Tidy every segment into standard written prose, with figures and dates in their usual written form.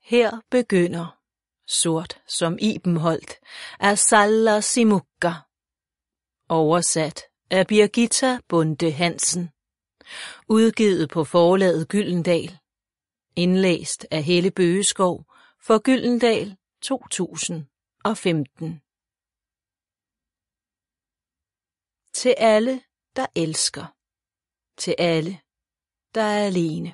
Her begynder, sort som Ibenholt, Asalla Simukka. Oversat af Birgitta Bonde Hansen. Udgivet på forlaget Gyldendal. Indlæst af Helle Bøgeskov for Gyldendal 2015. Til alle, der elsker. Til alle, der er alene.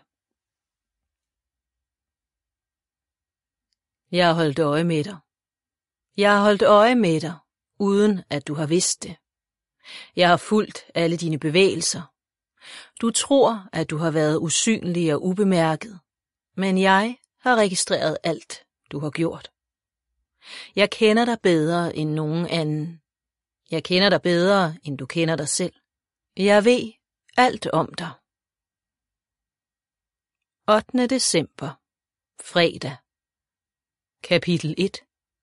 Jeg har holdt øje med dig. Jeg har holdt øje med dig, uden at du har vidst det. Jeg har fulgt alle dine bevægelser. Du tror, at du har været usynlig og ubemærket, men jeg har registreret alt, du har gjort. Jeg kender dig bedre end nogen anden. Jeg kender dig bedre, end du kender dig selv. Jeg ved alt om dig. 8. december. Fredag. Kapitel 1.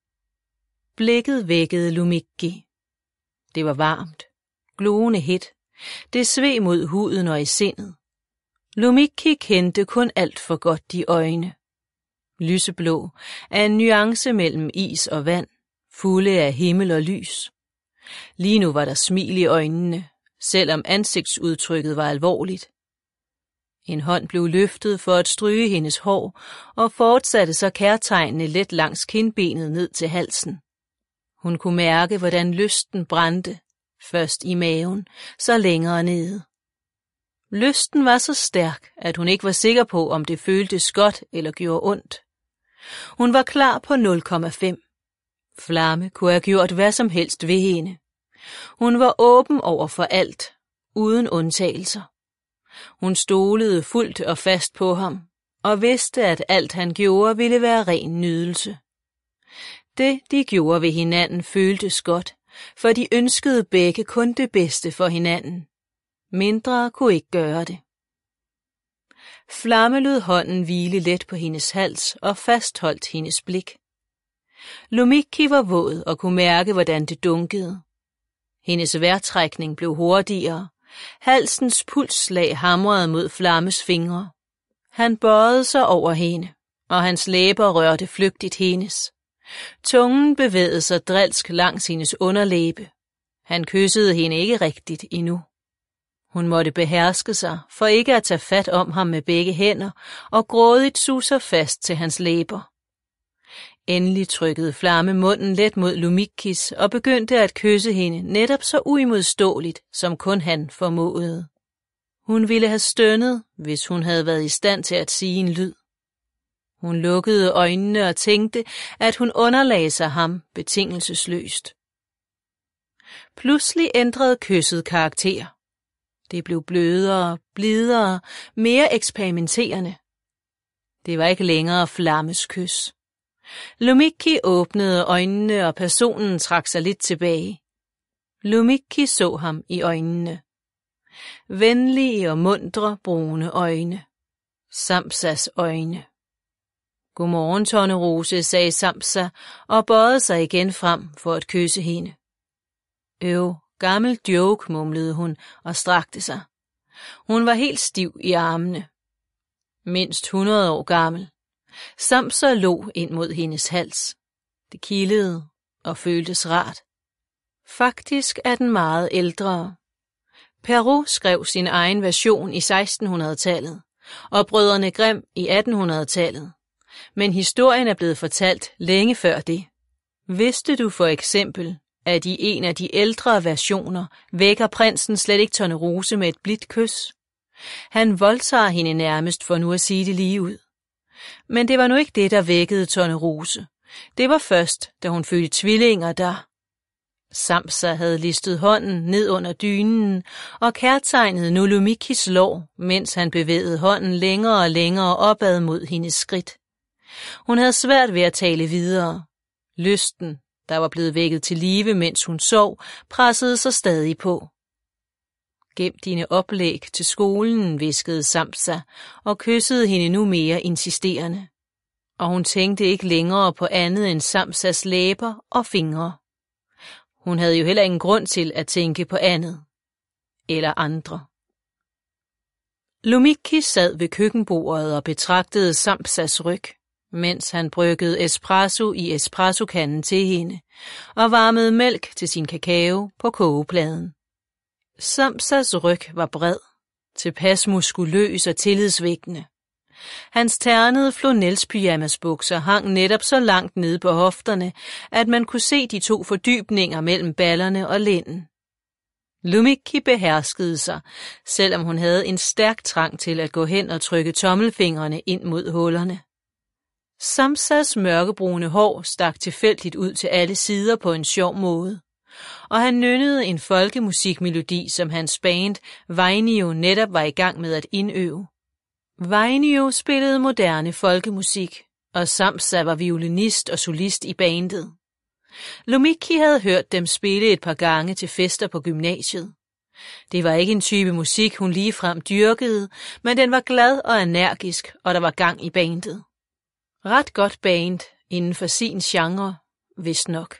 Blikket vækkede Lumikki. Det var varmt, glående hedt. Det sved mod huden og i sindet. Lumikki kendte kun alt for godt de øjne. Lyseblå er en nuance mellem is og vand, fulde af himmel og lys. Lige nu var der smil i øjnene, selvom ansigtsudtrykket var alvorligt. En hånd blev løftet for at stryge hendes hår, og fortsatte så kærtegnene let langs kindbenet ned til halsen. Hun kunne mærke, hvordan lysten brændte, først i maven, så længere nede. Lysten var så stærk, at hun ikke var sikker på, om det føltes godt eller gjorde ondt. Hun var klar på 0,5. Flamme kunne have gjort hvad som helst ved hende. Hun var åben over for alt, uden undtagelser. Hun stolede fuldt og fast på ham, og vidste, at alt han gjorde ville være ren nydelse. Det, de gjorde ved hinanden, føltes godt, for de ønskede begge kun det bedste for hinanden. Mindre kunne ikke gøre det. Flamme lod hånden hvile let på hendes hals og fastholdt hendes blik. Lumikki var våd og kunne mærke, hvordan det dunkede. Hendes vejrtrækning blev hurtigere. Halsens pulsslag hamrede mod Flammes fingre. Han bøjede sig over hende, og hans læber rørte flygtigt hendes. Tungen bevægede sig drilsk langs hendes underlæbe. Han kyssede hende ikke rigtigt endnu. Hun måtte beherske sig, for ikke at tage fat om ham med begge hænder, og grådigt suge sig fast til hans læber. Endelig trykkede Flamme munden let mod Lumikkis og begyndte at kysse hende netop så uimodståeligt, som kun han formåede. Hun ville have stønnet, hvis hun havde været i stand til at sige en lyd. Hun lukkede øjnene og tænkte, at hun underlagde sig ham betingelsesløst. Pludselig ændrede kysset karakter. Det blev blødere, blidere, mere eksperimenterende. Det var ikke længere Flammes kys. Lumikki åbnede øjnene, og personen trak sig lidt tilbage. Lumikki så ham i øjnene. Venlige og muntre brune øjne. Samsas øjne. Godmorgen, Tornerose, sagde Samsa og bøjede sig igen frem for at kysse hende. Gammel joke, mumlede hun og strakte sig. Hun var helt stiv i armene. Mindst 100 år gammel. Samsa lå ind mod hendes hals. Det kildede og føltes rart. Faktisk er den meget ældre. Perrault skrev sin egen version i 1600-tallet, og Brødrene Grimm i 1800-tallet. Men historien er blevet fortalt længe før det. Vidste du for eksempel, at i en af de ældre versioner vækker prinsen slet ikke Tornerose med et blidt kys? Han voldtager hende nærmest, for nu at sige det lige ud. Men det var nu ikke det, der vækkede Tornerose. Det var først, da hun fødte tvillinger, der... Samsa havde listet hånden ned under dynen og kærtegnede nu Lumikkis lår, mens han bevægede hånden længere og længere opad mod hendes skridt. Hun havde svært ved at tale videre. Lysten, der var blevet vækket til live, mens hun sov, pressede sig stadig på. Gem dine oplæg til skolen, hviskede Samsa og kyssede hende nu mere insisterende. Og hun tænkte ikke længere på andet end Samsas læber og fingre. Hun havde jo heller ingen grund til at tænke på andet. Eller andre. Lumikki sad ved køkkenbordet og betragtede Samsas ryg. mens han bryggede espresso i espressokanden til hende og varmede mælk til sin kakao på kogepladen. Samsas ryg var bred, tilpas muskuløs og tillidsvækkende. Hans ternede flanelspyjamasbukser hang netop så langt nede på hofterne, at man kunne se de 2 fordybninger mellem ballerne og lænden. Lumikki beherskede sig, selvom hun havde en stærk trang til at gå hen og trykke tommelfingrene ind mod hullerne. Samsas mørkebrune hår stak tilfældigt ud til alle sider på en sjov måde, og han nynnede en folkemusikmelodi, som hans band Vainio netop var i gang med at indøve. Vainio spillede moderne folkemusik, og Samsa var violinist og solist i bandet. Lumikki havde hørt dem spille et par gange til fester på gymnasiet. Det var ikke en type musik, hun ligefrem dyrkede, men den var glad og energisk, og der var gang i bandet. Ret godt band inden for sin genre, vist nok.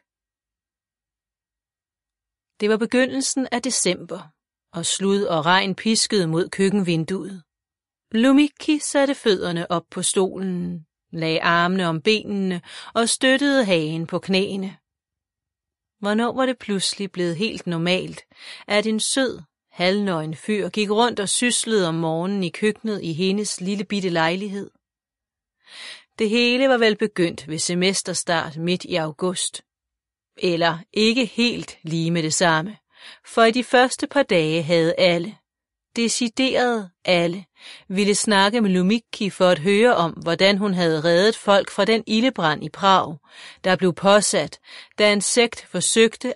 Det var begyndelsen af december, og slud og regn piskede mod køkkenvinduet. Lumikki satte fødderne op på stolen, lagde armene om benene og støttede hagen på knæene. Hvornår var det pludselig blevet helt normalt, at en sød, halvnøgen fyr gik rundt og syslede om morgenen i køkkenet i hendes lille bitte lejlighed? Det hele var vel begyndt ved semesterstart midt i august. Eller ikke helt lige med det samme, for i de første par dage havde alle, decideret alle, ville snakke med Lumikki for at høre om, hvordan hun havde reddet folk fra den ildebrand i Prag, der blev påsat, da en sekt forsøgte